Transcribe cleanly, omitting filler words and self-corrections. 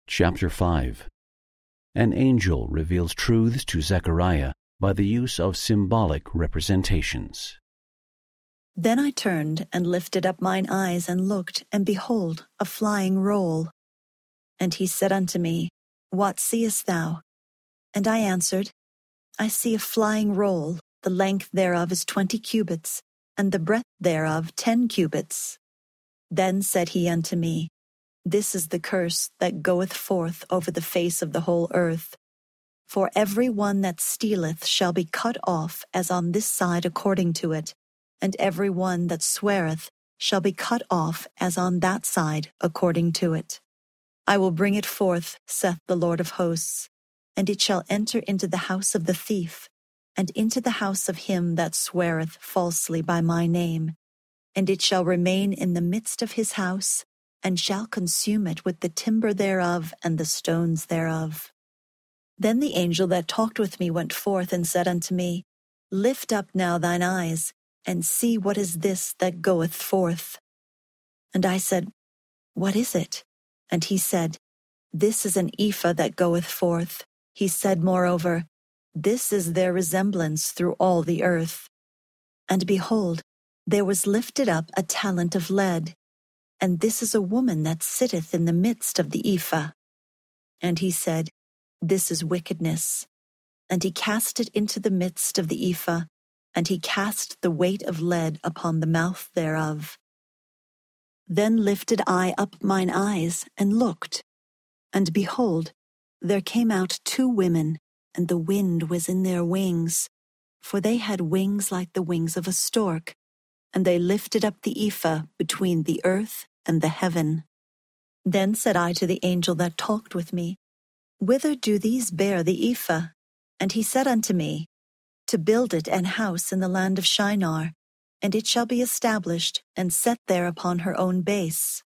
Chapter 5. An angel reveals truths to Zechariah by the use of symbolic representations. Then I turned and lifted up mine eyes and looked, and behold, a flying roll. And he said unto me, What seest thou? And I answered, I see a flying roll, the length thereof is 20 cubits, and the breadth thereof 10 cubits. Then said he unto me, This is the curse that goeth forth over the face of the whole earth. For every one that stealeth shall be cut off as on this side according to it, and every one that sweareth shall be cut off as on that side according to it. I will bring it forth, saith the Lord of hosts, and it shall enter into the house of the thief, and into the house of him that sweareth falsely by my name, and it shall remain in the midst of his house, and shall consume it with the timber thereof and the stones thereof. Then the angel that talked with me went forth and said unto me, Lift up now thine eyes, and see what is this that goeth forth. And I said, What is it? And he said, This is an ephah that goeth forth. He said moreover, This is their resemblance through all the earth. And behold, there was lifted up a talent of lead, and this is a woman that sitteth in the midst of the ephah. And he said, This is wickedness. And he cast it into the midst of the ephah, and he cast the weight of lead upon the mouth thereof. Then lifted I up mine eyes, and looked, and behold, there came out 2 women, and the wind was in their wings, for they had wings like the wings of a stork, and they lifted up the ephah between the earth and the heaven. Then said I to the angel that talked with me, Whither do these bear the ephah? And he said unto me, To build it an house in the land of Shinar, and it shall be established and set there upon her own base.